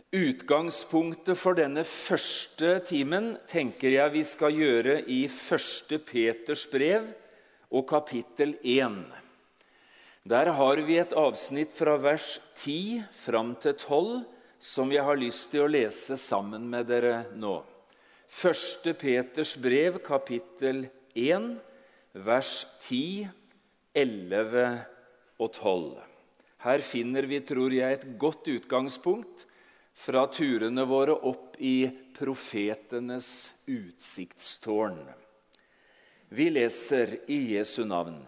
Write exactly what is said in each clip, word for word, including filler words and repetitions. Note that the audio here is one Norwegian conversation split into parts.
Utgangspunktet for denne første timen tenker jeg vi skal gjøre i første Peters brev og kapittel én. Der har vi et avsnitt fra vers ti fram til tolv som jeg har lyst til å lese sammen med dere nå. første Peters brev, kapittel én, vers ti, elleve og tolv. Her finner vi, tror jeg, et godt utgangspunkt fra turene våre opp i profetenes utsiktstårn. Vi leser i Jesu navn.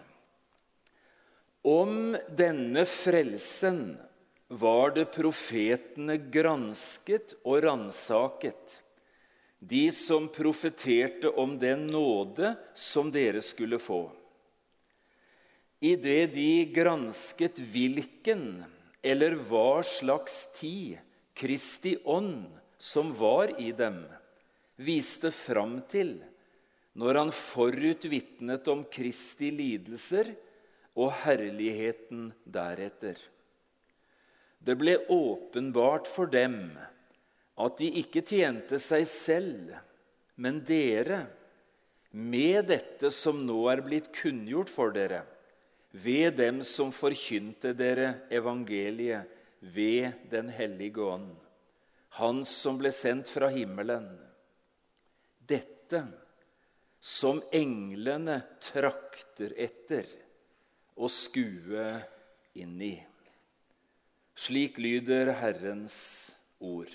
Om denne frelsen var det profetene gransket og ransaket, de som profeterte om den nåde som dere skulle få. I det de gransket hvilken eller hva slags tid Kristi ånd som var i dem, viste fram til når han forut vitnet om Kristi lidelser og herligheten deretter. Det ble åpenbart for dem at de ikke tjente seg selv, men dere, med dette som nå er blitt kunngjort for dere, ved dem som forkynte dere evangeliet, ved den hellige ånd, han som ble sendt fra himmelen. Dette som englene trakter etter og skue inn i. Slik lyder Herrens ord.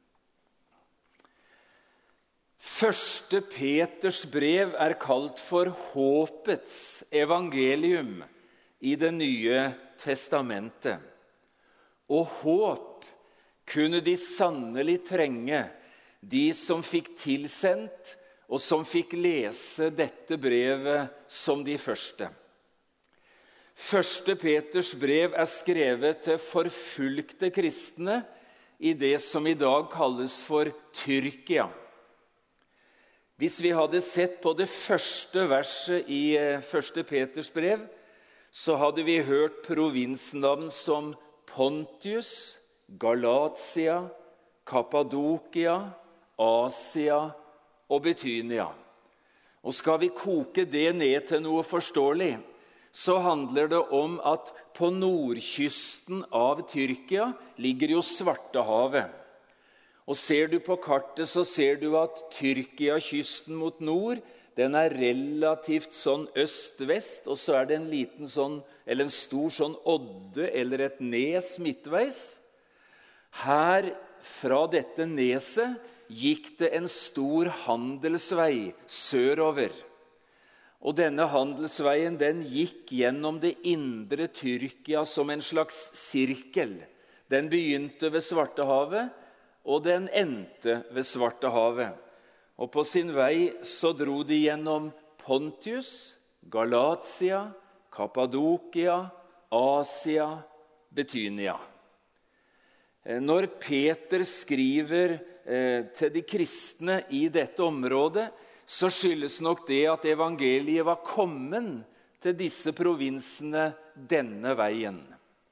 Første Peters brev er kalt for håpets evangelium i Det nye testamentet. Og håp kunne de sannelig trenge, de som fikk tilsendt og som fikk lese dette brevet som de første. Første Peters brev er skrevet til forfulgte kristne i det som i dag kalles for Tyrkia. Hvis vi hadde sett på det første verset i første Peters brev, så hadde vi hørt provinsnavn som Pontius, Galatia, Kappadokia, Asia og Betynia. Og skal vi koke det ned til noe forståelig, så handler det om at på nordkysten av Tyrkia ligger jo Svartehavet. Og ser du på kartet, så ser du at Tyrkia-kysten mot nord, den er relativt sånn øst-vest, og så er det en liten sånn, eller en stor sånn odde, eller et nes midtveis. Her, fra dette neset, gikk det en stor handelsvei sørover. Og denne handelsveien, den gikk gjennom det indre Tyrkia som en slags sirkel. Den begynte ved Svartehavet, og den endte ved Svartehavet. Og på sin vei så dro de gjennom Pontius, Galatia, Kappadokia, Asia, Betynia. Når Peter skriver eh, til de kristne i dette området, så skyldes nok det at evangeliet var kommet til disse provinsene denne veien.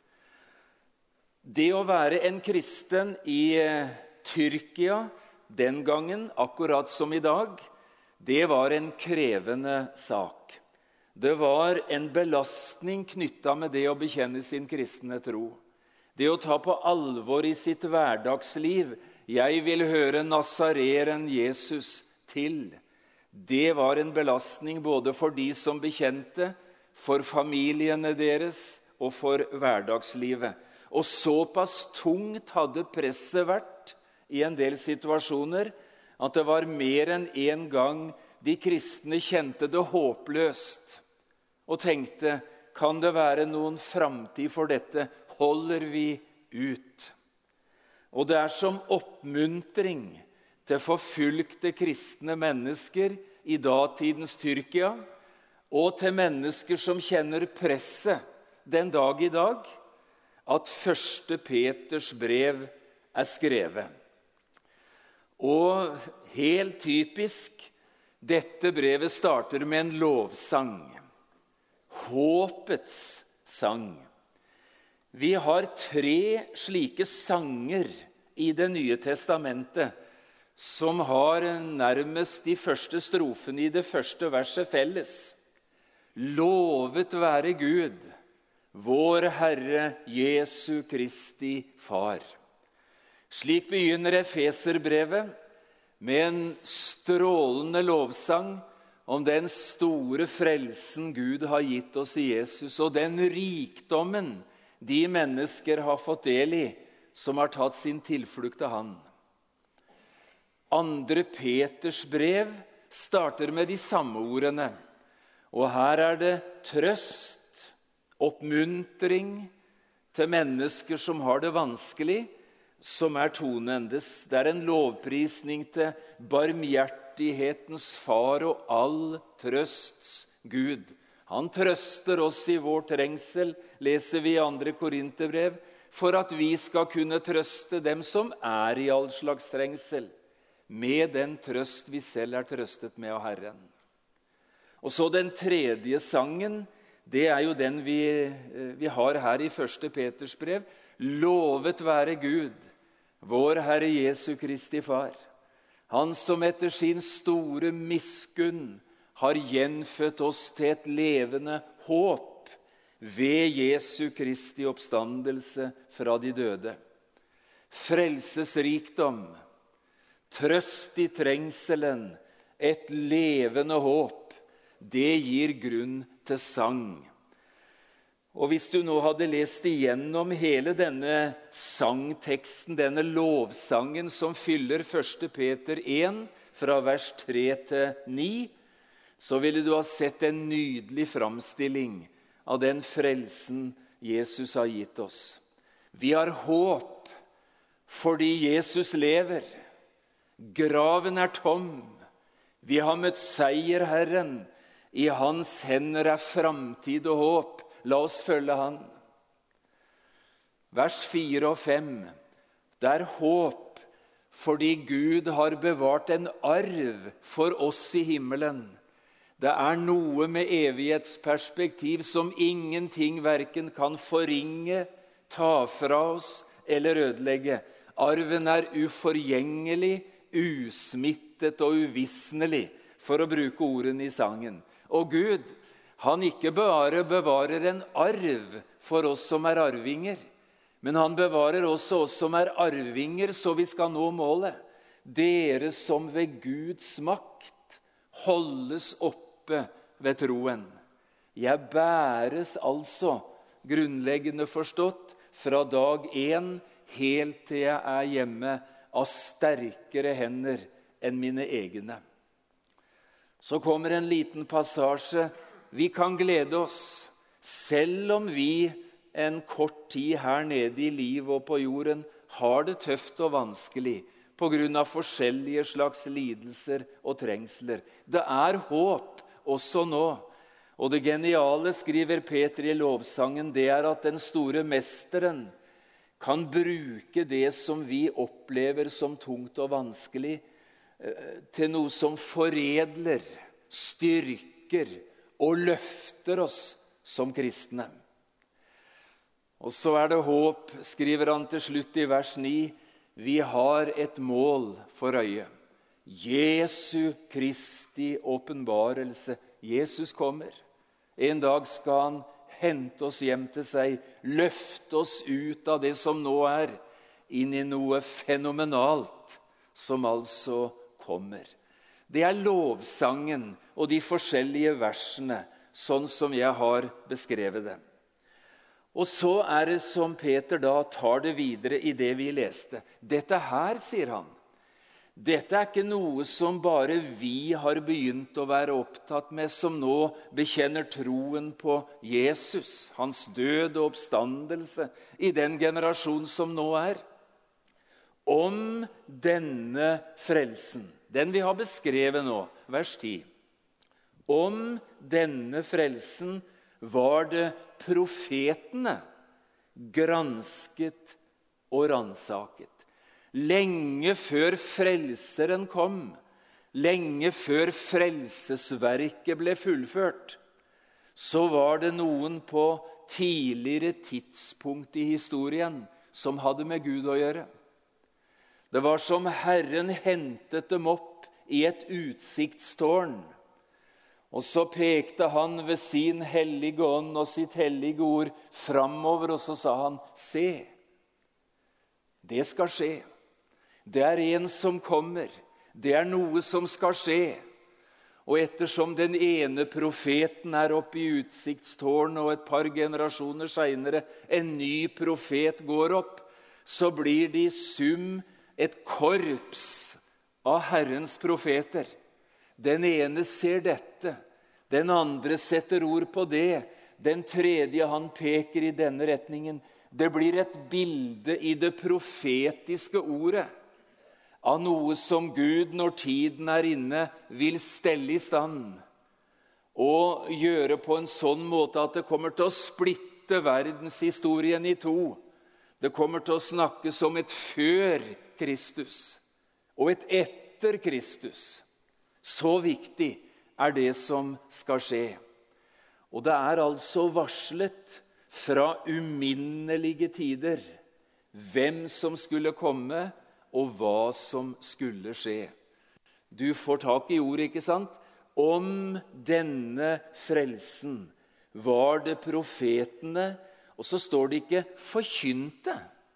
Det å være en kristen i eh, Tyrkia den gangen, akkurat som i dag, det var en krevende sak. Det var en belastning knyttet med det å bekjenne sin kristne tro. Det å ta på alvor i sitt hverdagsliv, jeg vil høre Nazareren Jesus til. Det var en belastning både for de som bekjente, for familiene deres og for hverdagslivet. Og såpass tungt hadde presset vært i en del situasjoner, at det var mer enn en gang de kristne kjente det håpløst, og tenkte, kan det være noen framtid for dette? Holder vi ut? Og det er som oppmuntring til forfulgte kristne mennesker i datidens Tyrkia, og til mennesker som kjenner presset den dag i dag, at første Peters brev er skrevet. Og helt typisk, dette brevet starter med en lovsang. Håpets sang. Vi har tre slike sanger i Det nye testamentet som har nærmest de første strofene i det første verset felles. Lovet være Gud, vår Herre Jesu Kristi Far. Slik begynner Efeserbrevet med en strålende lovsang om den store frelsen Gud har gitt oss i Jesus, og den rikdommen de mennesker har fått del i, som har tatt sin tilflukt til Han. Andre Peters brev starter med de samme ordene, og her er det trøst, oppmuntring til mennesker som har det vanskelig, som er tonen. Det er en lovprisning til barmhjertighetens far og all trøsts Gud. Han trøster oss i vår trengsel, leser vi i andre Korinterbrev, for at vi skal kunne trøste dem som er i all slags trengsel, med den trøst vi selv er trøstet med av Herren. Og så den tredje sangen, det er jo den vi, vi har her i første Peters brev. Lovet være Gud, vår Herre Jesu Kristi Far. Han som etter sin store miskunn har gjenfødt oss til et levende håp ved Jesu Kristi oppstandelse fra de døde. Frelsesrikdom, trøst i trengselen, et levende håp, det gir grunn til sang. Og hvis du nå hadde lest igjennom hele denne sangteksten, denne lovsangen som fyller første Peter én, fra vers tre til ni, så ville du ha sett en nydelig framstilling av den frelsen Jesus har gitt oss. Vi har håp fordi Jesus lever. Graven er tom. Vi har møtt seierherren. I hans hender er framtid og håp. La oss følge han. Vers fire og fem. Det er håp fordi Gud har bevart en arv for oss i himmelen. Det er noe med evighetsperspektiv som ingenting hverken kan forringe, ta fra oss eller ødelegge. Arven er uforgjengelig, usmittet og uvisnelig, for å bruke ordene i sangen. Og Gud, han ikke bare bevarer en arv for oss som er arvinger, men han bevarer også oss som er arvinger, så vi skal nå målet. Dere som ved Guds makt holdes oppe ved troen. Jeg bæres altså, grunnleggende forstått, fra dag én helt til jeg er hjemme, av sterkere hender enn mine egne. Så kommer en liten passasje. Vi kan glede oss, selv om vi en kort tid her nede i livet og på jorden har det tøft og vanskelig på grunn av forskjellige slags lidelser og trengsler. Det er håp også nå. Og det geniale, skriver Peter i lovsangen, det er at den store mesteren kan bruke det som vi opplever som tungt og vanskelig, til noe som foredler, styrker og løfter oss som kristne. Og så er det håp, skriver han til slutt i vers ni. Vi har et mål for øye. Jesu Kristi åpenbarelse. Jesus kommer. En dag skal han hente oss hjem til seg, løfte oss ut av det som nå er, inn i noe fenomenalt som altså kommer. Det er lovsangen og de forskjellige versene, sånn som jeg har beskrevet det. Og så er det som Peter da tar det videre i det vi leste. Dette her, sier han, dette er ikke noe som bare vi har begynt å være opptatt med, som nå bekjenner troen på Jesus, hans død og oppstandelse i den generasjon som nå er. Om denne frelsen, den vi har beskrevet nå, vers ti. Om denne frelsen var det profetene gransket og ransaket. Lenge før frelseren kom, lenge før frelsesverket ble fullført, så var det noen på tidligere tidspunkt i historien som hadde med Gud å gjøre. Det var som Herren hentet dem opp i et utsiktstårn. Og så pekte han ved sin hellige ånd og sitt hellige ord framover, og så sa han, se, det skal skje. Det er en som kommer. Det er noe som skal skje. Og ettersom den ene profeten er oppe i utsiktstårnet, og et par generasjoner senere en ny profet går opp, så blir det i sum et korps av Herrens profeter. Den ene ser dette, den andre setter ord på det, den tredje han peker i denne retningen. Det blir et bilde i det profetiske ordet av noe som Gud, når tiden er inne, vil stelle i stand og gjøre på en sånn måte at det kommer til å splitte verdenshistorien i to. Det kommer til å snakkes om et før Kristus og et etter Kristus. Så viktig er det som skal skje. Og det er altså varslet fra uminnelige tider hvem som skulle komme, og hva som skulle skje. Du får tak i ordet, ikke sant? Om denne frelsen var det profetene, og så står det ikke forkynte,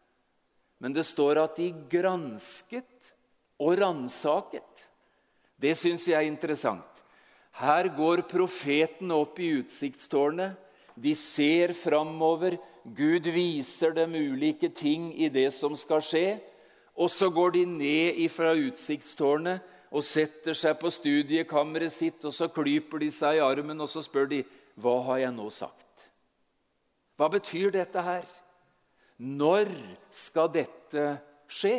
men det står at de gransket og ransaket. Det synes jeg er interessant. Her går profeten opp i utsiktstårnet, de ser framover, Gud viser dem ulike ting i det som skal skje, og så går de ned fra utsiktstårnet og setter seg på studiekammeret sitt, og så klyper de seg i armen, og så spør de, hva har jeg nå sagt? Hva betyr dette her? Når skal dette skje?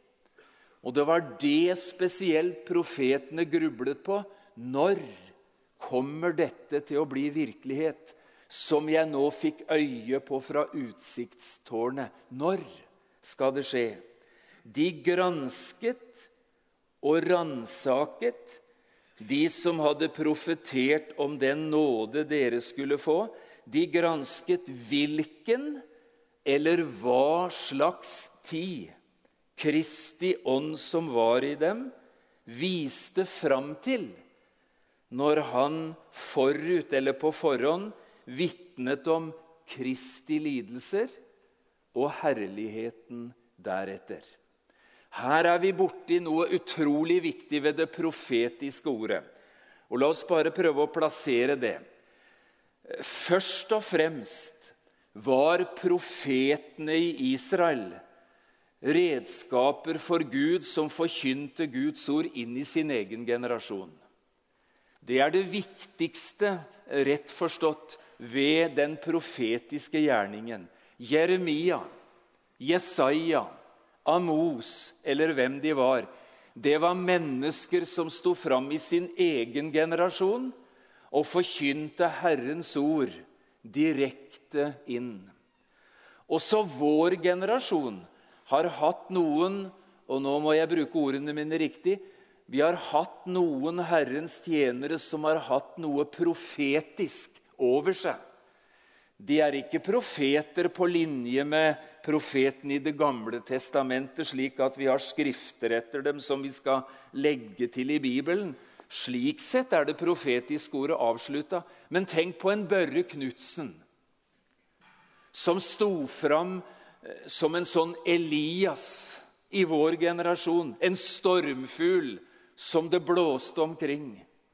Og det var det spesielt profetene grublet på. Når kommer dette til å bli virkelighet, som jeg nå fikk øye på fra utsiktstårnet? Når skal det skje? De gransket og ransaket, de som hadde profetert om den nåde dere skulle få. De gransket hvilken eller hva slags tid Kristi ånd som var i dem, viste fram til når han forut eller på forhånd vitnet om Kristi lidelser og herligheten deretter. Her er vi borte i noe utrolig viktig ved det profetiske ordet. Og la oss bare prøve å plassere det. Først og fremst var profetene i Israel redskaper for Gud som forkynte Guds ord inn i sin egen generasjon. Det er det viktigste, rett forstått, ved den profetiske gjerningen. Jeremia, Jesaja, Amos, eller hvem de var, det var mennesker som sto fram i sin egen generasjon og forkynte Herrens ord direkte inn. Også vår generasjon har hatt noen, og nå må jeg bruke ordene mine riktig, vi har hatt noen Herrens tjenere som har hatt noe profetisk over seg. De er ikke profeter på linje med profeten i Det gamle testamentet, slik at vi har skrifter etter dem som vi skal legge til i Bibelen. Slik sett er det profetiske ordet avsluttet. Men tenk på en Børre Knudsen, som sto fram som en sånn Elias i vår generasjon. En stormfugl som det blåste omkring.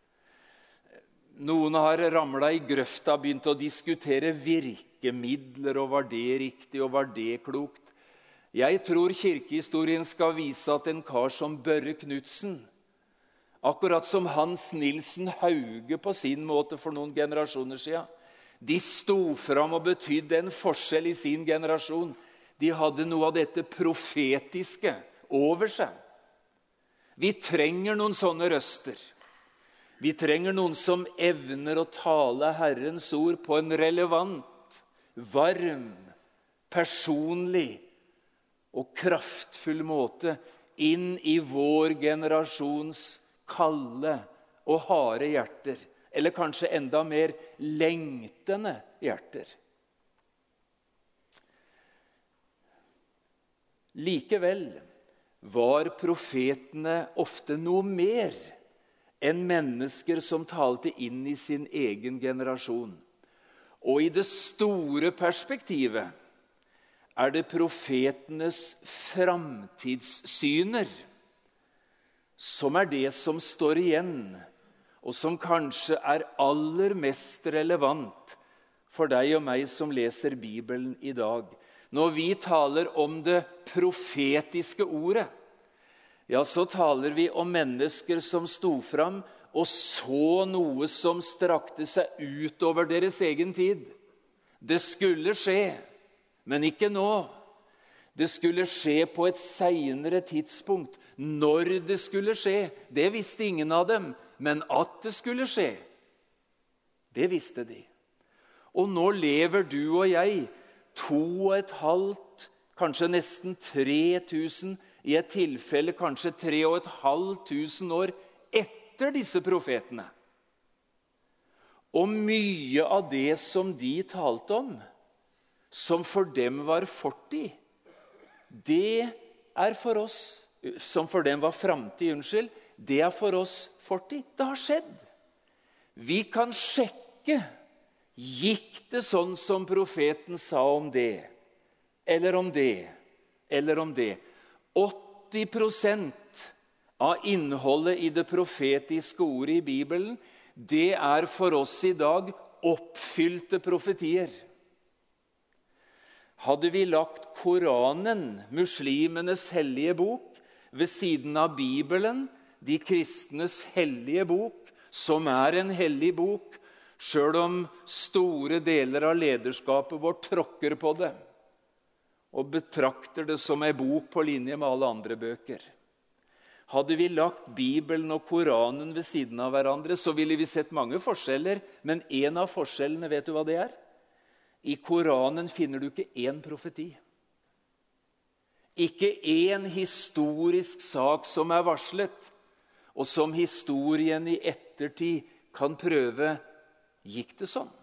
Noen har ramlet i grøfta og begynt å diskutere virkemidler, og var det riktig, og var det klokt. Jeg tror kirkehistorien skal vise at en kar som Børre Knudsen, akkurat som Hans Nilsen Hauge på sin måte for noen generasjoner siden, de sto fram og betydde en forskjell i sin generasjon. De hadde noe av dette profetiske over seg. Vi trenger noen sånne røster. Vi trenger noen som evner å tale Herrens ord på en relevant, varm, personlig og kraftfull måte inn i vår generasjons kalde og harde hjerter, eller kanskje enda mer lengtende hjerter. Likevel var profetene ofte noe mer enn mennesker som talte inn i sin egen generasjon. Og i det store perspektivet er det profetenes framtidssyner som er det som står igjen, og som kanskje er aller mest relevant for deg og meg som leser Bibelen i dag. Når vi taler om det profetiske ordet, ja, så taler vi om mennesker som sto fram og så noe som strakte seg utover deres egen tid. Det skulle skje, men ikke nå. Det skulle skje på et senere tidspunkt. Når det skulle skje, det visste ingen av dem, men at det skulle skje, det visste de. Og nå lever du og jeg to og et halvt, kanskje nesten tre tusen, i et tilfelle kanskje tre og et halvt tusen år etter disse profetene. Og mye av det som de talte om, som for dem var fortid, det er for oss, som for dem var framtid, unnskyld, det er for oss fortid. Det har skjedd. Vi kan sjekke, gikk det sånn som profeten sa om det, eller om det, eller om det. åtti prosent av innholdet i det profetiske ordet i Bibelen, det er for oss i dag oppfylte profetier. Hadde vi lagt Koranen, muslimenes hellige bok, ved siden av Bibelen, de kristnes hellige bok, som er en hellig bok, selv om store deler av lederskapet vårt tråkker på det, og betrakter det som en bok på linje med alle andre bøker. Hadde vi lagt Bibelen og Koranen ved siden av hverandre, så ville vi sett mange forskjeller, men en av forskjellene, vet du hva det er? I Koranen finner du ikke én profeti. Ikke én historisk sak som er varslet, og som historien i ettertid kan prøve, gikk det sånn?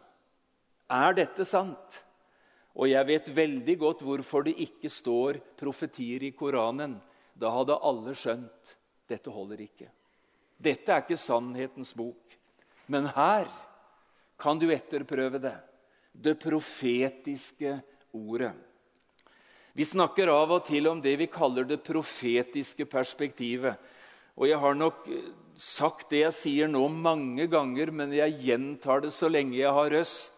Er dette sant? Og jeg vet veldig godt hvorfor det ikke står profetier i Koranen. Da hadde alle skjønt, dette holder ikke. Dette er ikke sannhetens bok. Men her kan du etterprøve det. Det profetiske ordet. Vi snakker av og til om det vi kaller det profetiske perspektivet. Og jeg har nok sagt det jeg sier nå mange ganger, men jeg gjentar det så lenge jeg har røst.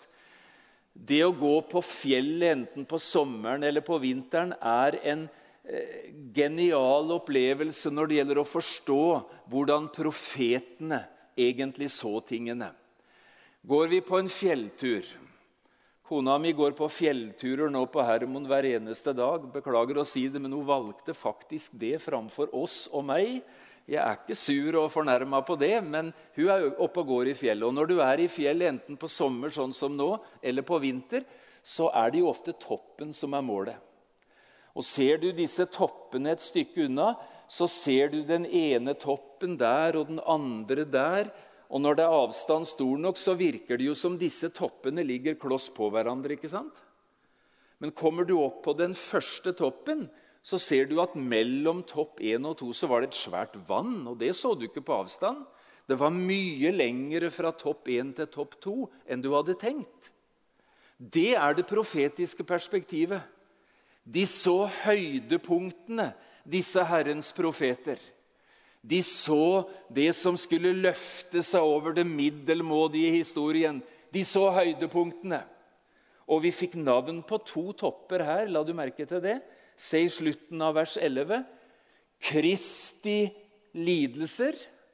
Det å gå på fjellet enten på sommeren eller på vinteren er en eh, genial opplevelse når det gjelder å forstå hvordan profetene egentlig så tingene. Går vi på en fjelltur, kona mi går på fjellturer nå på Hermon hver eneste dag, beklager å si det, men hun valgte faktisk det framfor oss og meg. Jeg er ikke sur og fornærmet på det, men hun er oppe og går i fjellet. Og når du er i fjellet, enten på sommer sånn som nå, eller på vinter, så er det jo ofte toppen som er målet. Og ser du disse toppene et stykke unna, så ser du den ene toppen der og den andre der. Og når det er avstand stor nok, så virker det jo som disse toppene ligger kloss på hverandre, ikke sant? Men kommer du opp på den første toppen, så ser du at mellom topp én og to så var det et svært vann, og det så du ikke på avstand. Det var mye lengre fra topp én til topp to enn du hadde tenkt. Det er det profetiske perspektivet. De så høydepunktene, disse Herrens profeter. De så det som skulle løfte seg over det middelmådige historien. De så høydepunktene. Og vi fikk navn på to topper her, la du merke til det? Se i slutten av vers elleve. Kristi lidelser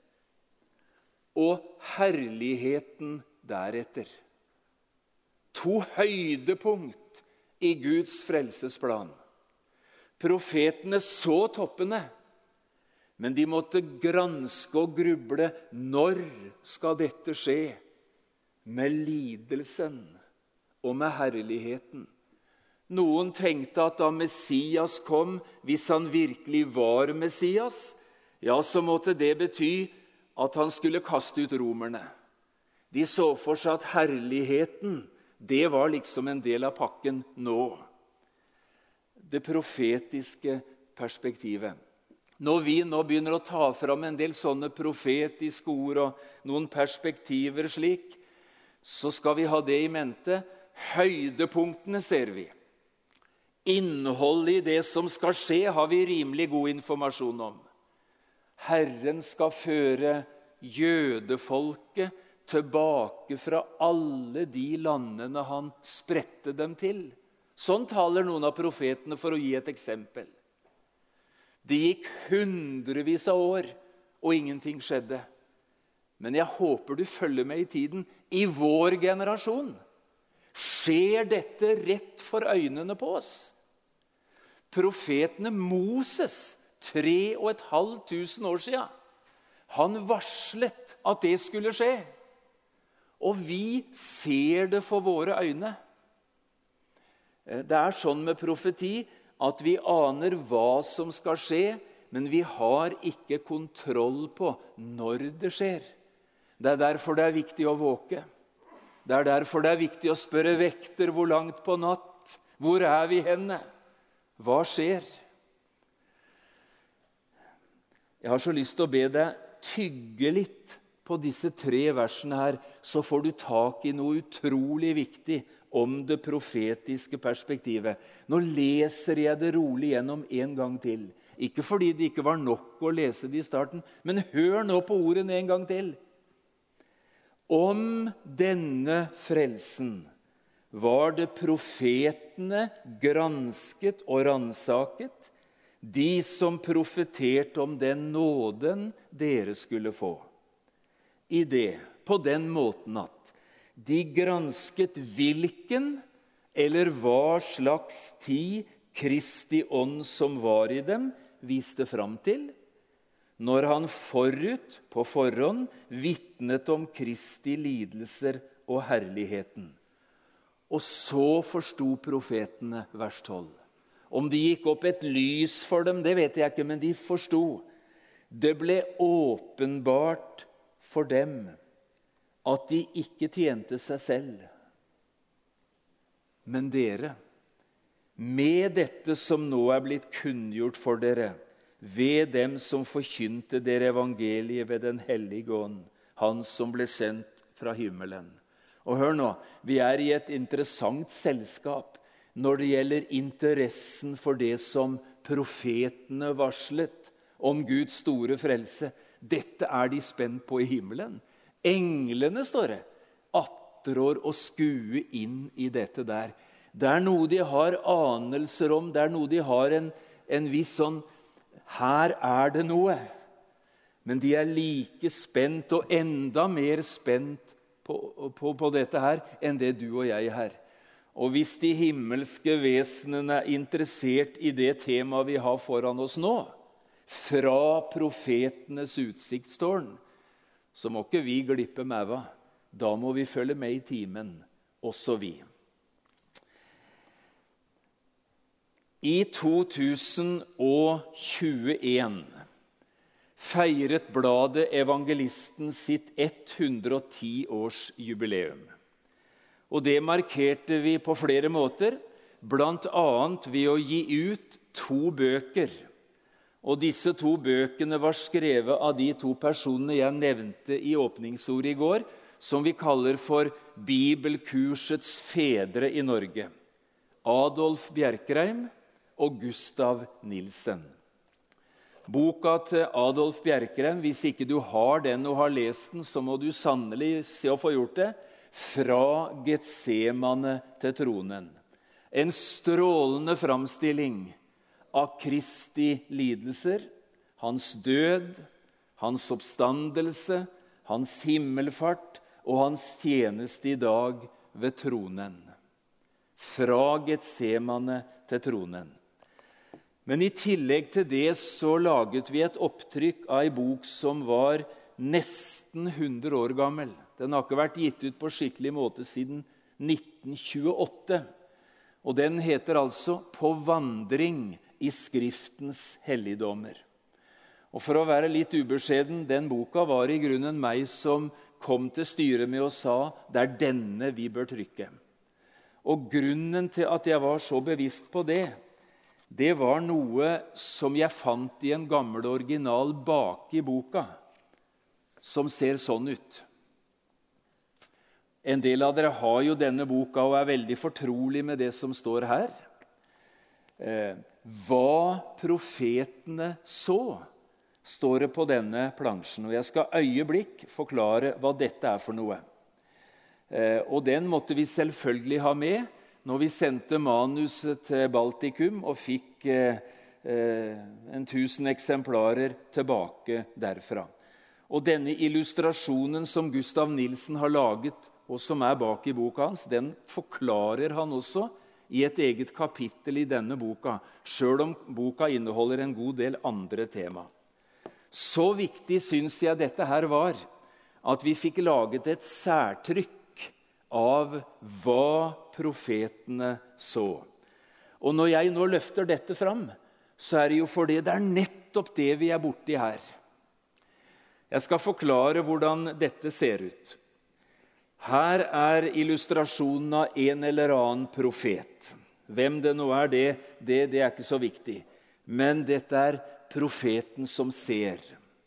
og herligheten deretter. To høydepunkt i Guds frelsesplan. Profetene så toppene, men de måtte granske og gruble. Når skal dette skje? Med lidelsen og med herligheten. Noen tenkte at da Messias kom, hvis han virkelig var Messias, ja, så måtte det bety at han skulle kaste ut romerne. De så for seg at herligheten, det var liksom en del av pakken nå. Det profetiske perspektivet. Når vi nå begynner å ta fram en del sånne profetiske ord og noen perspektiver slik, så skal vi ha det i mente. Høydepunktene ser vi. Innholdet i det som skal skje, har vi rimelig god informasjon om. Herren skal føre jødefolket tilbake fra alle de landene han spredte dem til. Sånn taler noen av profetene, for å gi et eksempel. Det gikk hundrevis av år, og ingenting skjedde. Men jeg håper du følger med i tiden. I vår generasjon skjer dette rett for øynene på oss. Profetene Moses, tre og et halvt tusen år siden, han varslet at det skulle skje. Og vi ser det for våre øyne. Det er sånn med profeti at vi aner hva som skal skje, men vi har ikke kontroll på når det skjer. Det er derfor det er viktig å våke. Det er derfor det er viktig å spørre vekter hvor langt på natt. Hvor er vi henne? Hva skjer? Jeg har så lyst til å be deg tygge litt på disse tre versene her, så får du tak i noe utrolig viktig om det profetiske perspektivet. Nå leser jeg det rolig gjennom en gang til. Ikke fordi det ikke var nok å lese det i starten, men hør nå på ordene en gang til. Om denne frelsen var det profetene gransket og ransaket, de som profeterte om den nåden dere skulle få. I det, på den måten at de gransket hvilken eller hva slags tid Kristi ånd som var i dem, viste fram til, når han forut på forhånd vitnet om Kristi lidelser og herligheten. Og så forstod profetene vers tolv. Om det gikk opp et lys for dem, det vet jeg ikke, men de forstod. Det ble åpenbart for dem at de ikke tjente seg selv. Men dere, med dette som nå er blitt kunngjort for dere, ved dem som forkynte dere evangeliet ved den hellige ånd, han som ble sendt fra himmelen. Og hør nå, vi er i et interessant selskap når det gjelder interessen for det som profetene varslet om Guds store frelse. Dette er de spent på i himmelen. Englene, står det, attrår å skue inn i dette der. Det er noe de har anelser om, det er noe de har en, en viss sånn, her er det noe. Men de er like spent og enda mer spent på, på, på dette her enn det du og jeg er. Og hvis de himmelske vesenene er interessert i det temaet vi har foran oss nå, fra profetenes utsiktstårn, så må ikke vi glippe mæva. Da må vi følge med i timen, også vi. I to tusen tjueen feiret bladet Evangelisten sitt hundre og ti års jubileum. Og det markerte vi på flere måter, blant annet ved å gi ut to bøker. Og disse to bøkene var skrevet av de to personene jeg nevnte i åpningsordet i går, som vi kaller for Bibelkursets fedre i Norge. Adolf Bjerkreim og Gustav Nielsen. Boka til Adolf Bjerkreim, hvis ikke du har den og har lest den, så må du sannelig se å få gjort det. Fra Getsemane til tronen. En strålende framstilling av Kristi lidelser, hans død, hans oppstandelse, hans himmelfart og hans tjeneste i dag ved tronen. Fra Getsemane til tronen. Men i tillegg til det så laget vi et opptrykk av en bok som var nesten hundre år gammel. Den har ikke vært gitt ut på skikkelig måte siden nitten tjueåtte. Og den heter altså «På vandring i Skriftens helligdommer». Og for å være litt ubeskjeden, den boka var i grunnen meg som kom til styret med og sa «Det er denne vi bør trykke». Og grunnen til at jeg var så bevisst på det, det var noe som jeg fant i en gammel original bak i boka, som ser sånn ut. En del av dere har jo denne boka og er veldig fortrolig med det som står her. Eh, hva profetene så, står det på denne plansjen. Og jeg skal øyeblikk forklare hva dette er for noe. Eh, og den måtte vi selvfølgelig ha med når vi sendte manuset til Baltikum og fikk eh, eh, en tusen eksemplarer tilbake derfra. Og denne illustrasjonen som Gustav Nilsen har laget, og som er bak i boka hans, den forklarer han også i et eget kapittel i denne boka, selv om boka inneholder en god del andre tema. Så viktig synes jeg dette her var, at vi fikk laget et særtrykk av hva profetene så. Og når jeg nå løfter dette fram, så er det jo fordi det er nettopp det vi er borti her. Jeg skal forklare hvordan dette ser ut. Her er illustrasjonen av en eller annen profet. Hvem det nå er det, det, det er ikke så viktig. Men dette er profeten som ser.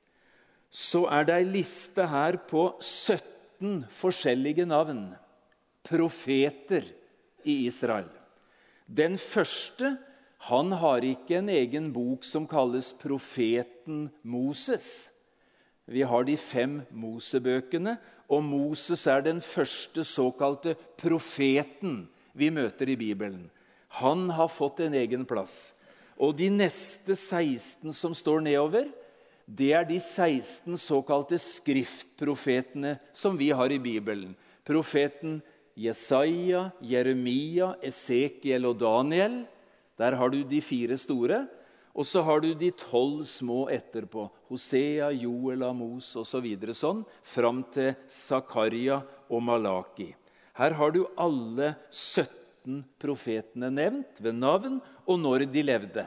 Så er det en liste her på sytten forskjellige navn. Profeter i Israel. Den første, han har ikke en egen bok som kalles profeten Moses. Vi har de fem Mosebøkene, og Moses er den første såkalte profeten vi møter i Bibelen. Han har fått en egen plass. Og de neste seksten som står nedover, det er de seksten såkalte skriftprofetene som vi har i Bibelen. Profeten Jesaja, Jeremia, Esekiel og Daniel. Der har du de fire store. Og så har du de tolv små etterpå. Hosea, Joel, Amos og så videre sånn, fram til Zakaria og Malaki. Her har du alle sytten profetene nevnt ved navn og når de levde.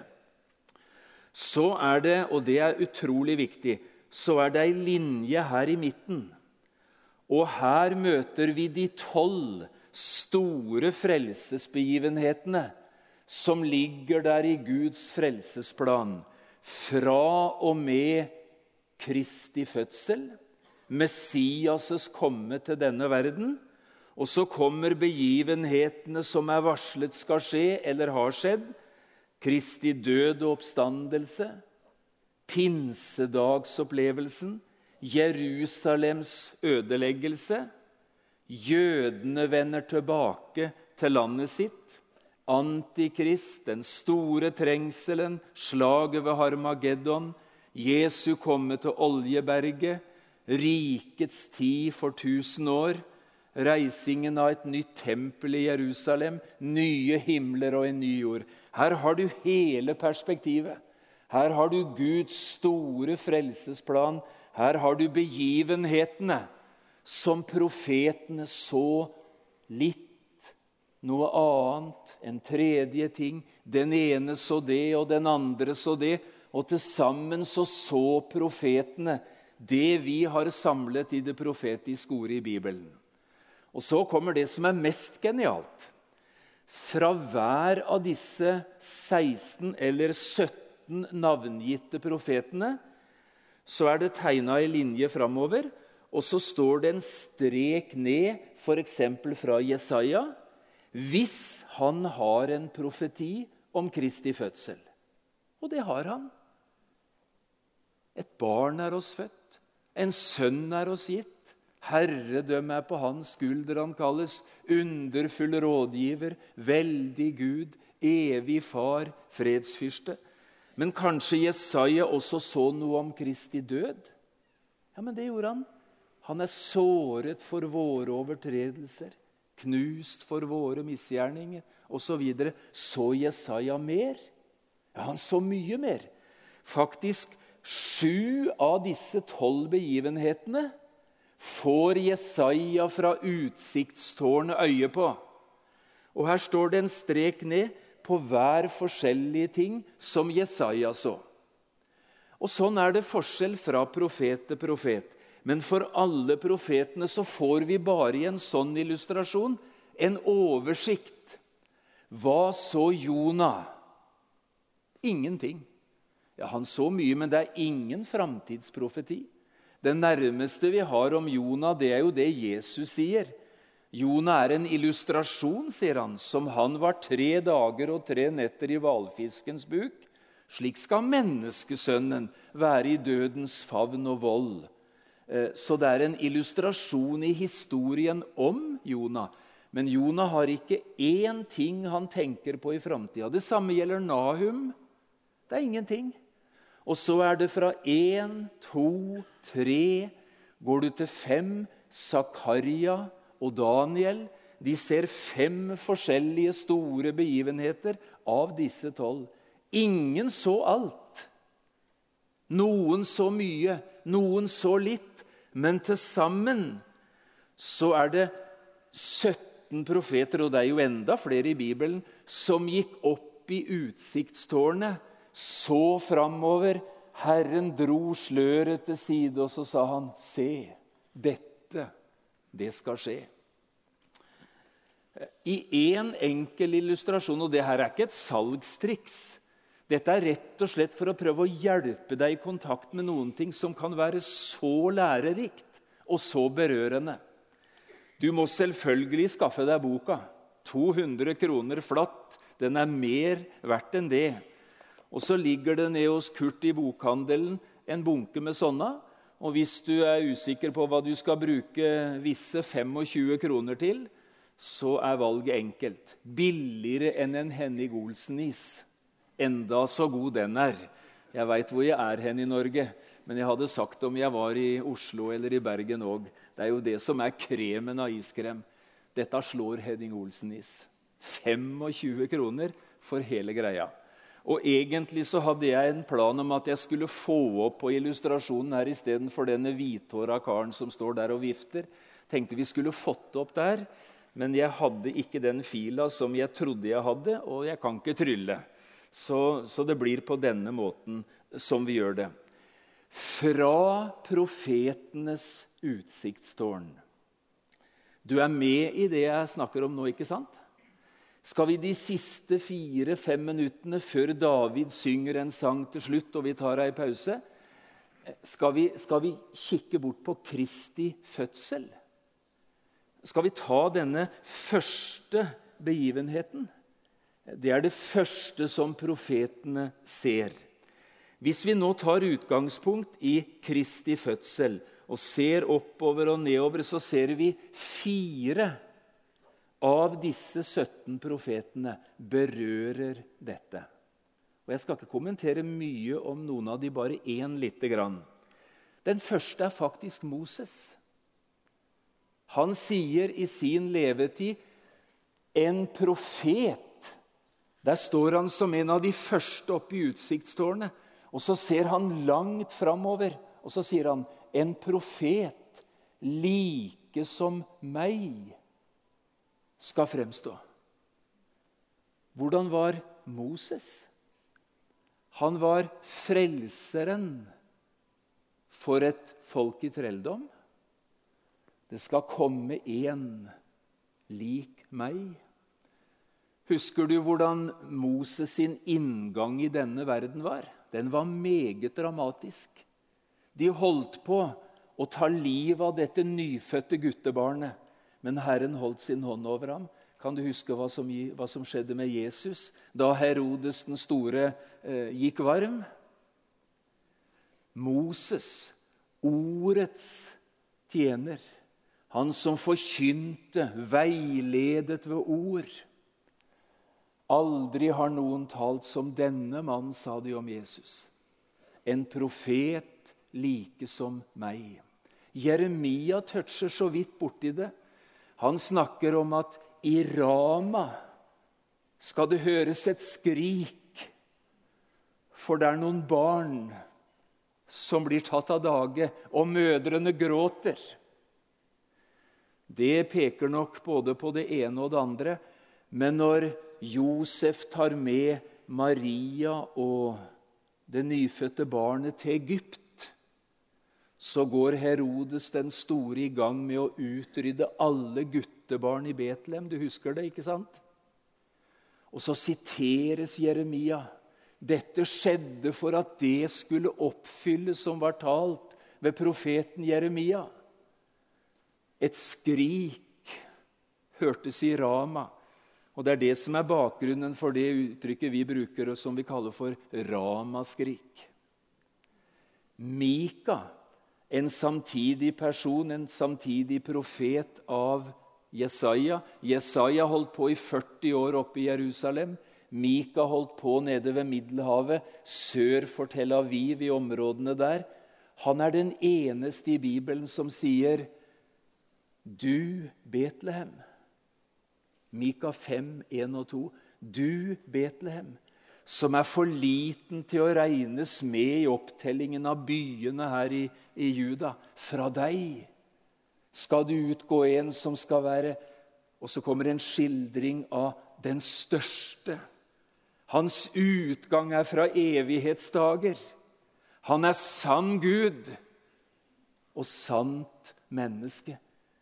Så er det, og det er utrolig viktig, så er det en linje her i midten. Og her møter vi de tolv store frelsesbegivenhetene som ligger der i Guds frelsesplan, fra og med Kristi fødsel, Messias' komme til denne verden, og så kommer begivenhetene som er varslet skal skje, eller har skjedd, Kristi død og oppstandelse, pinsedagsopplevelsen, Jerusalems ødeleggelse, jødene vender tilbake til landet sitt, Antikrist, den store trengselen, slaget ved Harmageddon, Jesu komme til Oljeberget, rikets tid for tusen år, reisingen av et nytt tempel i Jerusalem, nye himler og en ny jord. Her har du hele perspektivet. Her har du Guds store frelsesplan. Her har du begivenhetene som profetene så litt. Noe annet, en tredje ting. Den ene så det, og den andre så det. Og til sammen så så profetene det vi har samlet i det profetiske ordet i Bibelen. Og så kommer det som er mest genialt. Fra hver av disse seksten eller sytten navngitte profetene, så er det tegnet en linje framover, og så står det en strek ned, for eksempel fra Jesaja, hvis han har en profeti om Kristi fødsel. Og det har han. Et barn er oss født, en sønn er oss gitt, herredømme er på hans skulder, han kalles underfull rådgiver, veldig Gud, evig far, fredsfyrste. Men kanskje Jesaja også så noe om Kristi død? Ja, men det gjorde han. Han er såret for våre overtredelser, knust for våre misgjerninger, og så videre. Så Jesaja mer? Ja, han så mye mer. Faktisk, sju av disse tolv begivenhetene får Jesaja fra utsiktstårnet øye på. Og her står det en strek ned på hver forskjellige ting som Jesaja så. Og sånn er det forskjell fra profet til profet. Men for alle profetene så får vi bare i en sånn illustrasjon en oversikt. Hva så Jonah? Ingenting. Ja, han så mye, men det er ingen framtidsprofeti. Det nærmeste vi har om Jona, det er jo det Jesus sier. Jona er en illustrasjon, sier han, som han var tre dager og tre netter i hvalfiskens buk. Slik skal menneskesønnen være i dødens favn og vold. Så det er en illustrasjon i historien om Jona. Men Jona har ikke én ting han tenker på i framtiden. Det samme gjelder Nahum. Det er ingenting. Og så er det fra én, to, tre, går du til fem, Zakaria og Daniel. De ser fem forskjellige store begivenheter av disse tolv. Ingen så alt. Noen så mye, noen så litt. Men til sammen så er det sytten profeter, og det er jo enda flere i Bibelen, som gikk opp i utsiktstårnet, så framover. Herren dro sløret til side, og så sa han, se, dette, det skal skje. I en enkel illustrasjon, og det her er ikke et salgstriks. Dette er rett og slett for å prøve å hjelpe deg i kontakt med noen ting som kan være så lærerikt og så berørende. Du må selvfølgelig skaffe deg boka. to hundre kroner flatt. Den er mer verdt enn det. Og så ligger det ned hos Kurt i bokhandelen en bunke med sånne. Og hvis du er usikker på hva du skal bruke visse tjuefem kroner til, så er valget enkelt. Billigere enn en Henning Olsen-is. Enda så god den er. Jeg vet hvor jeg er hen i Norge, men jeg hadde sagt om jeg var i Oslo eller i Bergen også. Det er jo det som er kremen av iskrem. Dette slår Henning Olsen-is. tjuefem kroner for hele greia. Og egentlig så hadde jeg en plan om at jeg skulle få opp på illustrasjonen her i stedet for denne hvithåra karen som står der og vifter. Tenkte vi skulle fått opp der, men jeg hadde ikke den fila som jeg trodde jeg hadde, og jeg kan ikke trylle. Så, så det blir på denne måten som vi gjør det. Fra profetenes utsiktstårn. Du er med i det jeg snakker om nå, ikke sant? Skal vi de siste fire-fem minuttene før David synger en sang til slutt, og vi tar en pause, skal vi, skal vi kikke bort på Kristi fødsel? Skal vi ta denne første begivenheten? Det er det første som profetene ser. Hvis vi nå tar utgangspunkt i Kristi fødsel og ser oppover og nedover, så ser vi fire av disse sytten profetene berører dette. Og jeg skal ikke kommentere mye om noen av de, bare én lite grann. Den første er faktisk Moses. Han sier i sin levetid, en profet. Der står han som en av de første oppe i utsiktstårnet. Og så ser han langt framover, og så sier han, en profet like som meg skal fremstå. Hvordan var Moses? Han var frelseren for et folk i trelldom. Det skal komme en lik meg. Husker du hvordan Moses sin inngang i denne verden var? Den var meget dramatisk. De holdt på å ta liv av dette nyfødte guttebarnet, men Herren holdt sin hånd over ham. Kan du huske hva som, hva som skjedde med Jesus da Herodes den store eh, gikk varm? Moses, ordets tjener, han som forkynte, veiledet ved ord. Aldri har noen talt som denne mann, sa de om Jesus. En profet like som meg. Jeremia toucher så vidt borti det. Han snakker om at i Rama skal det høres et skrik, for det er noen barn som blir tatt av dage, og mødrene gråter. Det peker nok både på det ene og det andre, men når Josef tar med Maria og det nyfødte barnet til Egypt, så går Herodes den store i gang med å utrydde alle guttebarn i Betlehem. Du husker det, ikke sant? Og så siteres Jeremia. Dette skjedde for at det skulle oppfylles som var talt ved profeten Jeremia. Et skrik hørtes i Rama, og det er det som er bakgrunnen for det uttrykket vi bruker, og som vi kaller for Ramaskrik. Mika, en samtidig person, en samtidig profet av Jesaja. Jesaja holdt på i førti år oppe i Jerusalem. Mika holdt på nede ved Middelhavet, sør for Tel Aviv, i områdene der. Han er den eneste i Bibelen som sier, «Du, Betlehem». Mika fem, en og to. «Du, Betlehem, som er for liten til å regnes med i opptellingen av byene her i, i Juda. Fra deg skal det utgå en som skal være». Og så kommer en skildring av den største. Hans utgang er fra evighetsdager. Han er sann Gud og sant menneske.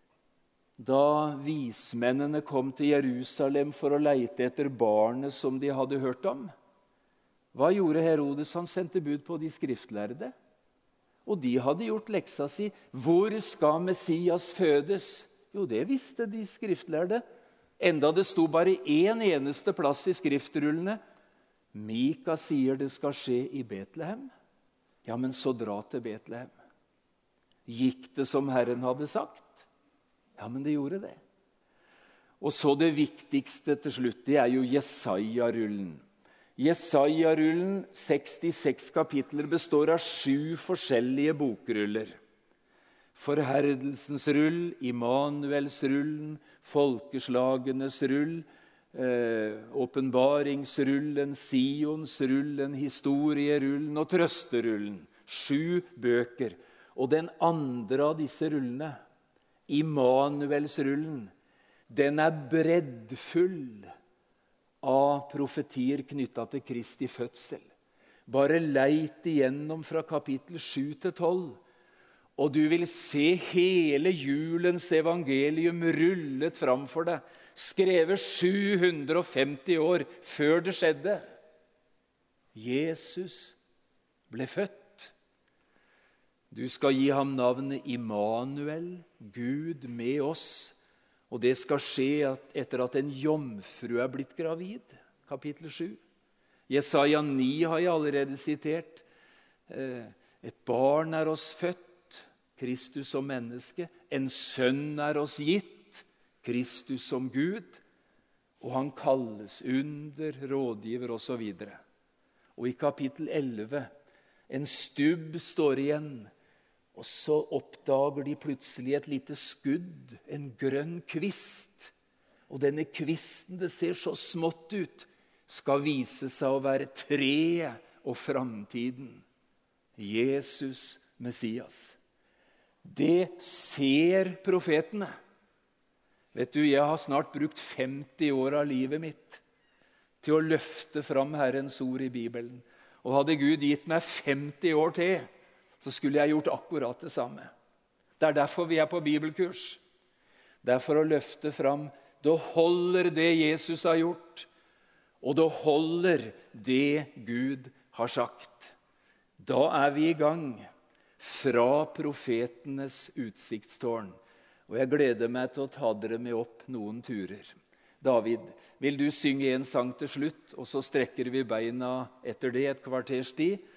Da vismennene kom til Jerusalem for å leite etter barnet som de hadde hørt om, hva gjorde Herodes? Han sendte bud på de skriftlærde. Og de hadde gjort leksa si. Hvor skal Messias fødes? Jo, det visste de skriftlærde. Enda det sto bare en eneste plass i skriftrullene. Mika sier det skal skje i Betlehem. Ja, men så dra til Betlehem. Gikk det som Herren hadde sagt? Ja, men det gjorde det. Og så det viktigste til slutt, det er jo Jesaja-rullen. Jesaja-rullen, sekstiseks kapitler, består av sju forskjellige bokruller. Forherdelsens rull, Immanuels rullen, folkeslagenes rull, eh, åpenbaringsrullen, Sions rullen, historierullen og trøsterullen. Sju bøker. Og den andre av disse rullene, Immanuels rullen, den er breddfull av profetier knyttet til Kristi fødsel. Bare leit igjennom fra kapittel sju til tolv, og du vil se hele julens evangelium rullet framfor deg, skrevet sju hundre og femti år før det skjedde. Jesus ble født. Du skal gi ham navnet Immanuel, Gud med oss. Og det skal skje etter at en jomfru er blitt gravid. Kapittel sju. Jesaja ni har jeg allerede sitert. Et barn er oss født, Kristus som menneske. En sønn er oss gitt, Kristus som Gud. Og han kalles under, rådgiver og så videre. Og i kapittel elleve, en stubb står igjen. Og så oppdager de plutselig et lite skudd, en grønn kvist. Og denne kvisten, det ser så smått ut, skal vise seg å være treet og framtiden. Jesus Messias. Det ser profetene. Vet du, jeg har snart brukt femti år av livet mitt til å løfte fram Herrens ord i Bibelen. Og hadde Gud gitt meg femti år til, så skulle jeg gjort akkurat det samme. Det er derfor vi er på bibelkurs. Det er for å løfte fram. Da holder det Jesus har gjort, og da holder det Gud har sagt. Da er vi i gang fra profetenes utsiktstårn. Og jeg gleder meg til å ta dere med opp noen turer. David, vil du synge en sang til slutt, og så strekker vi beina etter det et kvarters tid,